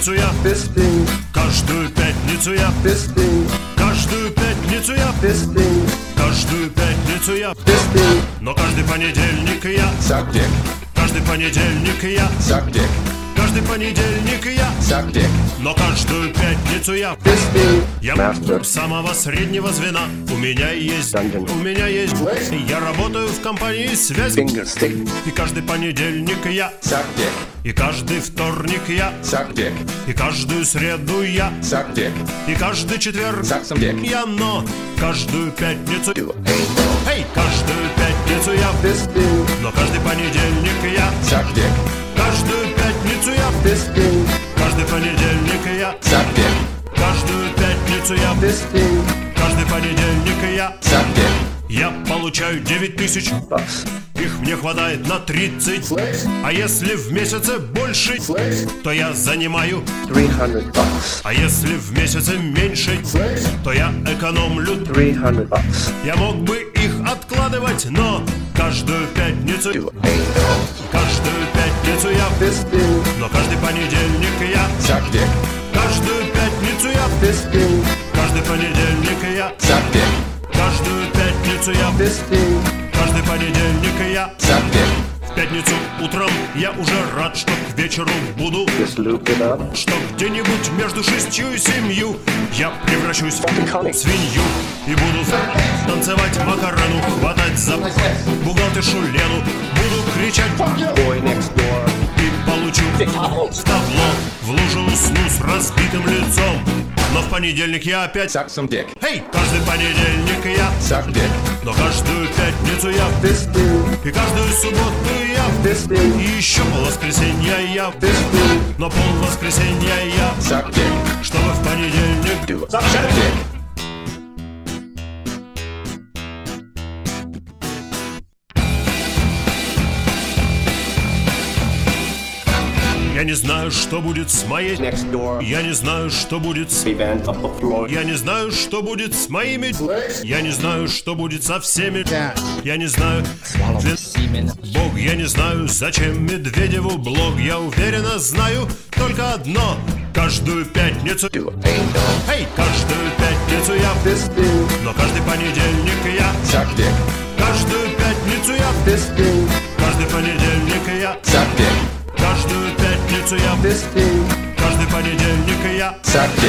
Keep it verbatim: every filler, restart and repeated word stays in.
пятницу я Fisting, каждую пятницу я fisting, каждую пятницу я fisting, каждую пятницу я fisting. но каждый понедельник я Suck dick, каждый понедельник я suck dick, каждый понедельник я suck dick. но каждую пятницу я Fisting, Я Master. самого среднего звена. У меня есть, Dungeon. у меня есть. Я работаю в компании связь. finger stick, И каждый понедельник я, suck dick, и каждый вторник я, suck dick, и каждую среду я, suck dick, и каждый четверг suck some dick. я, но каждую пятницу, Do anal. эй, каждую пятницу я, Fisting, но каждый понедельник я, suck dick, каждую пятницу я, fisting, каждый понедельник я, suck dick, каждую пятницу я, fisting, каждый понедельник я. suck dick. Я получаю девять тысяч, Bucks. их мне хватает на тридцать. Flex, А если в месяце больше, flex, то я занимаю. three hundred bucks. А если в месяце меньше, Flex, то я экономлю. three hundred bucks. Я мог бы их откладывать, но каждую пятницу, Do anal. каждую пятницу я, Fisting, но каждый понедельник я, suck dick, каждую пятницу я, fisting, каждый понедельник я, suck dick, каждую пятницу я, fisting, каждый понедельник я. suck dick. В пятницу утром я уже рад, что к вечеру буду, Just loop it up. что где-нибудь между шестью и семью я превращусь в Fucking свинью и буду танцевать Макарену, хватать за бухгалтершу Лену, буду кричать Boy next door. и получу в табло, в лужу усну с разбитым лицом. Но в понедельник я опять, Suck some dick, эй, каждый понедельник я, suck dick, но каждую пятницу я, fisting, и каждую субботу я, fisting, и еще пол воскресенья я, fisting, но пол воскресенья я, suck dick, чтобы в понедельник do suck dick. Я не знаю, что будет с моей... Next door. Я не знаю, что будет с... Event of the floor. Я не знаю, что будет с моими... Я не знаю, что будет со всеми... Я не знаю... Для- Бог, я не знаю, зачем Медведеву блог. Я уверенно знаю только одно. Каждую пятницу... Do anal. Эй, каждую пятницу я... Fisting, Но каждый понедельник я... suck dick, Каждую пятницу я... fisting, Каждый понедельник я... suck dick, Каждую пятницу я... fisting, Каждый понедельник я... suck